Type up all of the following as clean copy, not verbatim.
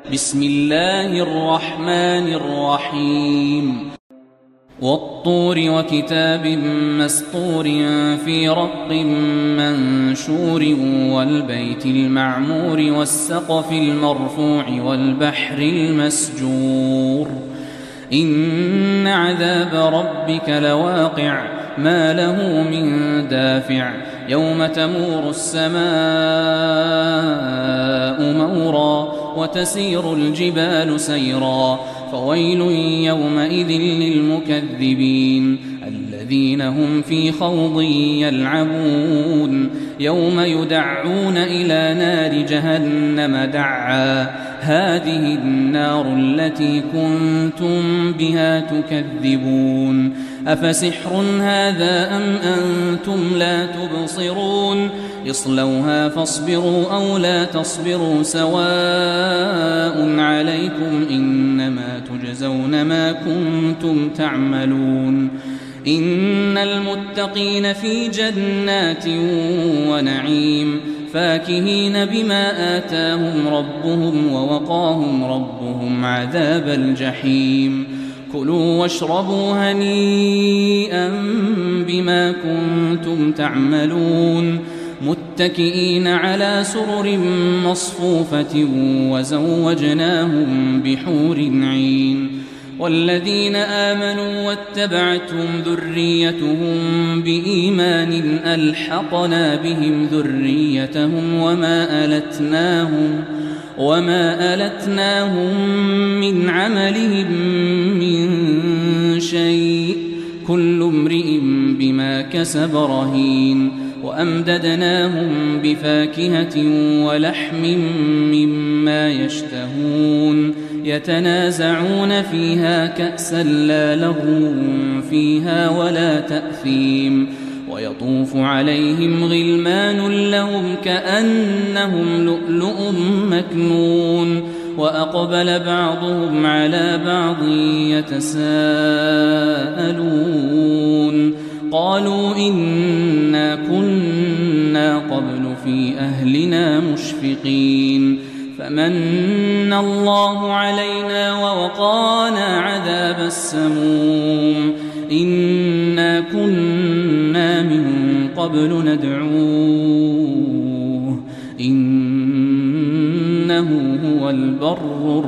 بسم الله الرحمن الرحيم والطور وكتاب مسطور في رق منشور والبيت المعمور والسقف المرفوع والبحر المسجور إن عذاب ربك لواقع ما له من دافع يوم تمور السماء مورا وتسير الجبال سيرا فويل يومئذ للمكذبين الذين هم في خوض يلعبون يوم يدعون إلى نار جهنم دعا هذه النار التي كنتم بها تكذبون أفسحر هذا أم أنتم لا تبصرون اصلوها فاصبروا أو لا تصبروا سواء عليكم إنما تجزون ما كنتم تعملون إن المتقين في جنات ونعيم فاكهين بما آتاهم ربهم ووقاهم ربهم عذاب الجحيم كلوا واشربوا هنيئا بما كنتم تعملون متكئين على سرر مصفوفة وزوجناهم بحور عين والذين آمنوا واتبعتهم ذريتهم بإيمان ألحقنا بهم ذريتهم وما ألتناهم من عملهم من شيء كل امرئ بما كسب رهين وأمددناهم بفاكهة ولحم مما يشتهون يتنازعون فيها كأسا لا لغو فيها ولا تأثيم ويطوف عليهم غلمان لهم كأنهم لؤلؤ مكنون وأقبل بعضهم على بعض يتساءلون قالوا إنا كنا قبل في أهلنا مشفقين فمن الله علينا ووقانا عذاب السموم إنا كنا من قبل ندعوه إنه هو البر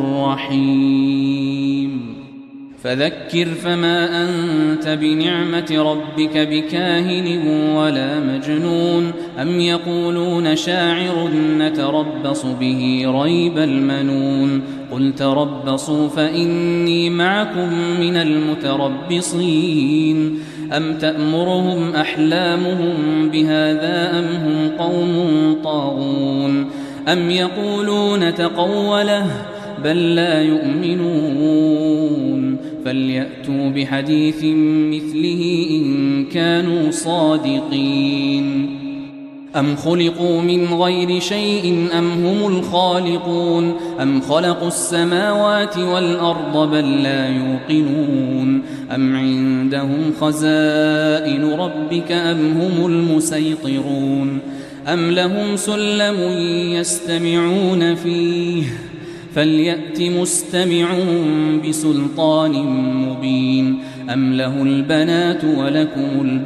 الرحيم فذكر فما أنت بنعمة ربك بكاهن ولا مجنون أم يقولون شاعر نتربص به ريب المنون قل تربصوا فإني معكم من المتربصين أم تأمرهم أحلامهم بهذا أم هم قوم طاغون أم يقولون تقوله بل لا يؤمنون فليأتوا بحديث مثله إن كانوا صادقين أم خلقوا من غير شيء أم هم الخالقون أم خلقوا السماوات والأرض بل لا يوقنون أم عندهم خزائن ربك أم هم المسيطرون أم لهم سلم يستمعون فيه فليأت مستمعون بسلطان مبين أم له البنات ولكم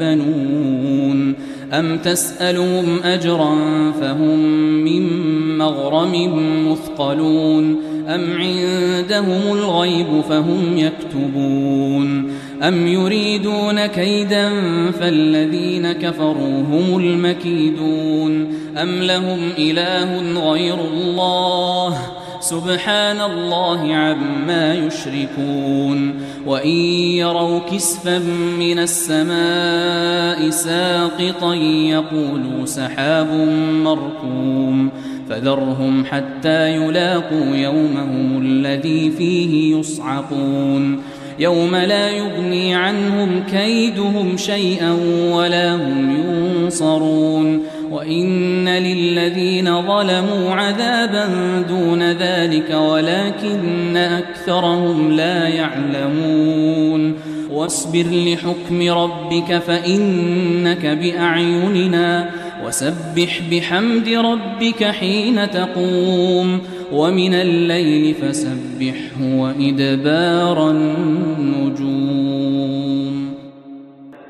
البنون أم تسألهم أجرا فهم من مغرم مثقلون أم عندهم الغيب فهم يكتبون أم يريدون كيدا فالذين كفروا هم المكيدون أم لهم إله غير الله سبحان الله عما يشركون وإن يروا كسفا من السماء ساقطا يقولوا سحاب مركوم فذرهم حتى يلاقوا يومهم الذي فيه يصعقون يوم لا يغني عنهم كيدهم شيئا ولا هم ينصرون وإن للذين ظلموا عذابا دون ذلك ولكن أكثرهم لا يعلمون واصبر لحكم ربك فإنك بأعيننا وسبح بحمد ربك حين تقوم ومن الليل فسبحه وإدبار النجوم